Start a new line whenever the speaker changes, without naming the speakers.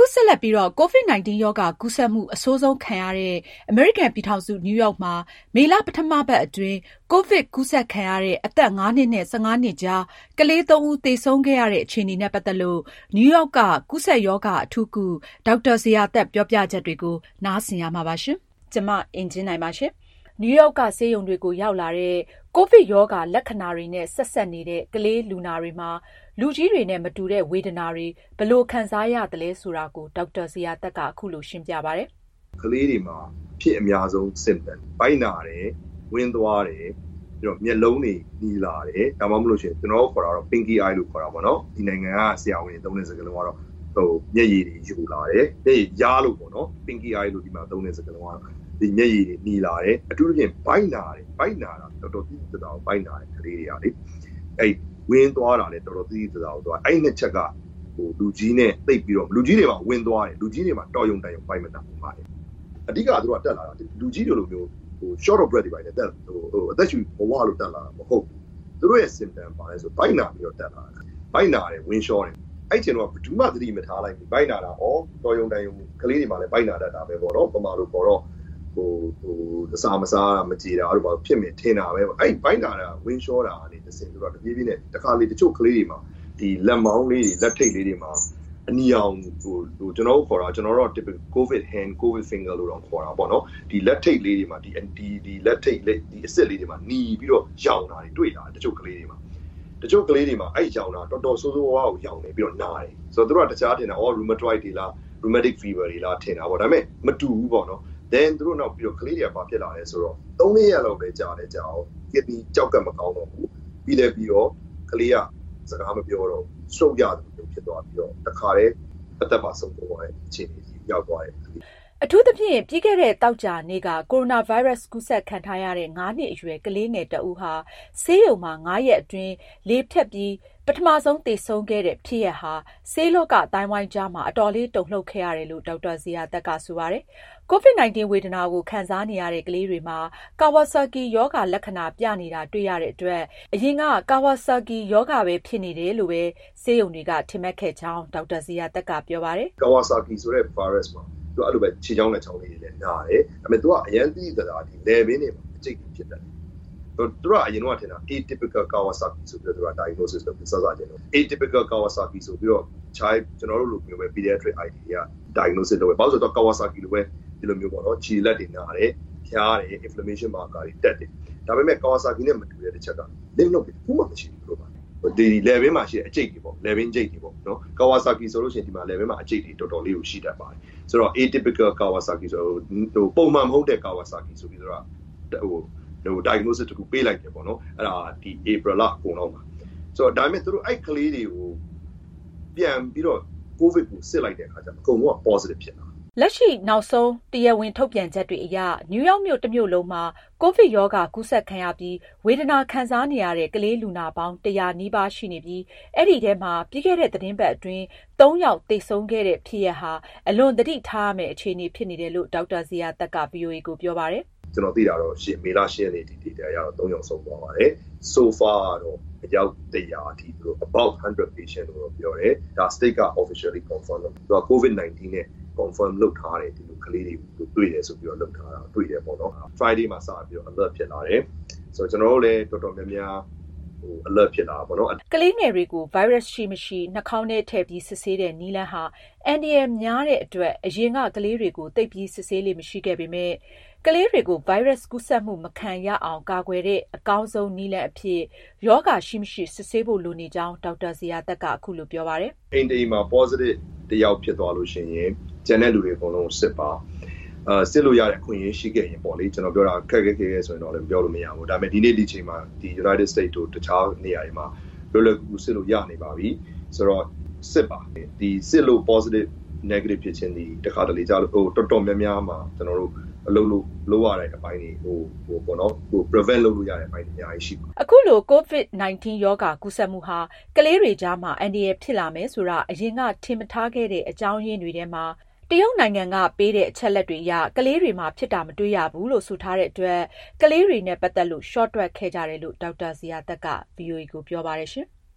ဆက်လက်ပြီးတော့ COVID-19 ရောဂါကူးစက်မှုအဆိုးဆုံးခံရတဲ့အမေရိကန်ပြည်ထောင်စုနယူးယောက်မှာမေလပထမပတ်အတွင်းကိုဗစ်ကူးစက်ခံရတဲ့အသက် 5 နှစ်နဲ့ 15 နှစ်ကြားကလေး 3 ဦးသေဆုံးခဲ့ရတဲ့အခြေအနေနဲ့ပတ်သက်လို့နယူးယောက်ကကူးစက်ရောဂါအထူးကုဒေါက်တာဇေယျာသက်ပြောပြချက်တွေကိုနားဆင်ရမှာပါရှင်။ကျွန်မအင်ဂျင်နိုင်ပါရှင်။နယူးယောက်ကဆေးရုံတွေကိုရောက်လာတဲ့ကိုဗစ်ရောဂါလက္ခဏာတွေနဲ့ဆက်စပ်နေတဲ့ကလေးလူနာတွေမှာလူကြီးတွေနဲ့မတူတဲ့ဝေဒနာတွေဘယ်လိုခံစားရတယ်လဲဆိုတာကိုဒေါက်တာဇေယျာသက်ကအခုလိုရှင်းပြပါတယ်
။ကလေးတွေမှာဖြစ်အများဆုံး symptom ဗိုက်နာတယ်၊ဝင်းသွားတယ်ပြီးတော့မျက်လုံးတွေနီလာတယ်ဒါမှမဟုတ်လို့ရှိရင်ကျွန်တော်ခေါ်တာတော့ pinky eye လို့ခေါ်တာပေါ့နော်ဒီနိုင်ငံကဆရာဝန်တွေသုံးတဲ့စကားလုံးကတော့မျက်ရည်တွေယူလာတယ်မျက်ရည်ရားလို့ပေါ့နော် pinky eye လို့ဒီမှာသုံးတဲ့စကားလုံးကတော့ဒီမျက်ရည်တွေနီလာတယ်အထူးသဖြင့်ဗိုက်နာတယ်ဗိုက်နာတာတော်တော်သိသိသာသာဗိုက်နာတယ်ကလေးတွေကလေအဲ့ဝင်းသွားတာလည်းတော်တော်သိသိသာသာသွားအဲ့နှစ်ချက်ကလူကြီးနဲ့သိပ်ပြီးတော့လူကြီးတွေမှာဝင်းသွားတယ်လူကြီးတွေမှာတော်ယုံတန်ယုံဗိုက်မနာဘူးပါတယ်အဓိကသူတို့ကတက်လာတာလူကြီးတွေလိုမျိုးshort of breath တွေပါတယ်တက်အသက်ရှူဘဝလို့တက်လာတာမဟုတ်ဘူးသူတို့ရဲ့ symptom ပါလဲဆိုဗိုက်နာပြီးတော့တက်လာတာဗိုက်နာတယ်ဝင်းလျှောတယ်အဲ့ချိန်တော့ဘယ်သူမှသတိမထားလိုက်ဘူးဗိုက်နာတာတော်ယုံတန်ယုံကလေးတွေမှာလည်းဗိုက်နာတတ်တာပဲပေါ့နော်ပမာလို့ပေါ်တော့အစာမစားမကြေတာတို့ဘာဖြစ်မယ်ထင်တာပဲအဲ့ဗိုက်နာတာဝင်းလျှောတာအနေနဲ့စဉ်းတော့တပြေးပြေးနဲ့တခါလေတချို့ကလေးတွေမှာဒီလက်မောင်းလေးတွေလက်ထိတ်လေးတွေမှာအနီအောင်ကျွန်တော်ခေါ်တာကျွန်တော်တော့ typical covid hand covid finger လို့တော့ခေါ်တာပေါ့နော်ဒီလက်ထိတ်လေးတွေမှာဒီလက်ထိတ်ဒီအစစ်လေးတွေမှာหนีပြီးတော့ရောင်တာတွေတွေ့လာတချို့ကလေးတွေမှာအဲ့ရောင်တာတော်တော်ဆိုးဆိုးဝါးကိုရောင်နေပြီးတော့နားတယ်ဆိုတော့သူတို့ကတခြားထင်တာrheumatoid တွေလား rheumatic fever တွေလားထင်တာပေါ့ဒါပေမဲ့မတူဘူးပေါ့နော်then သူတို့နောက်ပြီးတော့ကလေးတွေကဘာဖြစ်လာလဲဆိုတော့3 ရက်လောက်ပဲကြာတယ်ကြာအောင် kidney ကြောက်ကမကောင်းတော့ဘူးပြီးတော့ကလေးကစကားမပြောတော့စုပ်ရတယ်လို့ဖြစ်သွားပြီးတော့တခါတည်းအသက်ပါဆုံးသွားတဲ့အခြေအနေကြီးရောက်သွားတယ်
အထူးသဖြင့်ပြီးခဲ့တဲ့တောက်ကြနေ့ကကိုရိုနာဗိုင်းရပ်စ်ကူးစက်ခံထားရတဲ့9 နှစ်အရွယ်ကလေးငယ်တဦးဟာဆေးရုံမှာ9 ရက်အတွင်းလေဖြတ်ပြီးပထမဆုံးသေဆုံးခဲ့တဲ့ဖြစ်ရပ်ဟာဆေးလောကအတိုင်းဝိုင်းကြားမှာအတော်လေးတုန်လှုပ်ခဲ့ရတယ်လို့ဒေါက်တာဇေယျာသက်ကဆိုပါတယ်။ COVID-19 ဝေဒနာကိုခံစားနေရတဲ့ကလေးတွေမှာကာဝါဆာကီရောဂါလက္ခဏာပြနေတာတွေ့ရတဲ့အတွက်အရင်ကကာဝါဆာကီရောဂါပဲဖြစ်နေတယ်လို့ပဲဆေးရုံတွေကထင်မှတ်ခဲ့ကြောင်းဒေါက်တာဇေယျာသက်ကပြောပါတယ်
။ကာဝါဆာကီဆိုတဲ့ virus မှာသူအဲ့လိုပဲခြေချောင်းနဲ့ချောင်းလေးတွေလည်းနားတယ်။ဒါပေမဲ့သူကအရင်သိတာဒီ level နဲ့အကျိတ်ဖြစ်တယ်။သူကအရင်တော့ထင်တာ atypical Kawasaki ဆိုပြီးတော့ diagnosis လုပ်ပြီးစစချင်းတော့ atypical Kawasaki ဆိုပြီးတော့ကျွန်တော်တို့လိုမျိုးပဲ pediatric ID က diagnosis လုပ်ပဲ။ဘာလို့ဆိုတော့ Kawasaki လိုပဲဒီလိုမျိုးပေါ့နော်ခြေလက်တွေနားတယ်ဖျားတယ် inflammation marker တွေတက်တယ်ဒါပေမဲ့ Kawasaki နဲ့မတူတဲ့တစ်ချက်က limb note ဘူးမှမရှိဘူးလို့ပါဒီ level မှာရှိတဲ့အကျိတ်တွေပေါ့ level ကျိတ်တွေပေါ့နော် Kawasaki ဆိုလို့ရှိရင်ဒီမှာ level မှာအကျိတ်တွေတော်တော်လေးကိုရှိတတ်ပါတယ်ဆိုတော့ atypical Kawasaki ဆိုတော့ပုံမှန်မဟုတ်တဲ့ Kawasaki ဆိုပြီးတော့diagnosis တခုပေးလိုက်တယ်ပေါ့နော်အဲ့ဒါဒီ April လအကုန်လောက်မှာဆိုတော့ဒါပေမဲ့သူတို့အဲ့ကလေးတွေကိုပြန်ပြီးတော့ COVID ကိုစစ်လိုက်တဲ့အခါကျတော့အကုန်လုံးက positive ဖြစ်လာ
လက်ရှိနောက်ဆုံးတရားဝင်ထုတ်ပြန်ချက်တွေအရနယူးယောက်မြို့တစ်မြို့လုံးမှာကိုဗစ်ရောဂါကူးစက်ခံရပြီးဝေဒနာခံစားနေရတဲ့ကလေးလူနာပေါင်း100နီးပါးရှိနေပြီးအဲ့ဒီထဲမှာပြီးခဲ့တဲ့သတင်းပတ်အတွင်း3 ယောက်သေဆုံးခဲ့တဲ့ဖြစ်ရပ်ဟာအလွန်သတိထားရမယ့်အခြေအနေဖြစ်နေတယ်လို့ဒေါက်တာဇေယျာသက်က VOA ကိုပြောပါတယ်
ကျွန်တော်သိတာတော့မေလ10ရက်နေ့ဒီ data ရတော့3 ယောက်ဆုံးသွားပါတယ် so far တော့အယောက်100အထိသူတို့ about 100 patient လို့ပြောတယ်ဒါ state က officially confirm လုပ်သူက COVID-19 နဲ့ confirm လုပ်ထားတယ်ဒီလိုကလေးတွေကိုတွေ့တယ်ဆိုပြီးတော့လုပ်ထားတာတွေ့တယ်ပေါ့နော် Friday မှာစပြီးတော့ alert ဖြစ်လာတယ်ဆိုတော့ကျွန်တော်တို့လည်းတော်တော်များများalert ဖြစ်လာပါတော့
ကလေးငယ်တွေကို virus ရှိမရှိနှာခေါင်းထဲထည့်ပြီးစစ်ဆေးတဲ့နည်းလမ်းဟာအန်ဒီရယ်များတဲ့အတွက်အရင်ကကလေးတွေကိုသိပ်ပြီးစစ်ဆေးလို့မရှိခဲ့ပေမဲ့ကလေးတွေကို virus ကူးစက်မှုမခံရအောင်ကာကွယ်တဲ့အကောင်းဆုံးနည်းလမ်းအဖြစ်ယောဂရှိမရှိစစ်ဆေးဖို့လိုနေကြောင်းဒေါက်တာဇေယျာသက်ကအခုလိုပြောပါတယ်
အိမ်မှာ positive တယောက်ဖြစ်သွားလို့ရှိရင်ကျန်တဲ့လူတွေအကုန်လုံးစစ်ပါစစ်လို့ရတဲ့အခွင့်အရေးရှိခဲ့ရင်ပေါ့လေကျွန်တော်ပြောတာခက်ခဲဆိုရင်တော့လည်းပြောလို့မရဘူးဒါပေမဲ့ဒီနေ့ဒီချိန်မှာဒီ United States တို့တခြားနေရာတွေမှာလွယ်လွယ်ကူကူစစ်လို့ရနေပါပြီဆိုတော့စစ်ပါဒီစစ်လို့ positive negative ဖြစ်ခြင်းဒီတခါတလေကြာလို့တော်တော်များများမှာကျွန်တော်တို့အလုပ်လုပ်ရတဲ့အပိုင်းတွေပေါ့နော်prevent လုပ်လို့ရတဲ့အပိုင်းတွေအများကြီးရှိပါ
အခုလို COVID-19 ရောဂါကူးစက်မှုဟာကလေးတွေကြားမှာအန္တရာယ်ဖြစ်လာမယ်ဆိုတာအရင်ကထင်မထားခဲ့တဲ့အကြောင်းရင်းတွေထဲမှာတရုတ်နိုင်ငံကပေးတဲ့အချက်လက်တွေအရကလေးတွေမှာဖြစ်တာမတွေ့ရဘူးလို့ဆိုထားတဲ့အတွက်ကလေးတွေနဲ့ပတ်သက်လို့ short တွက်ခဲ့ကြတယ်လို့ဒေါက်တာဇေယျာသက်က VOA ကိုပြောပါတယ်ရှင်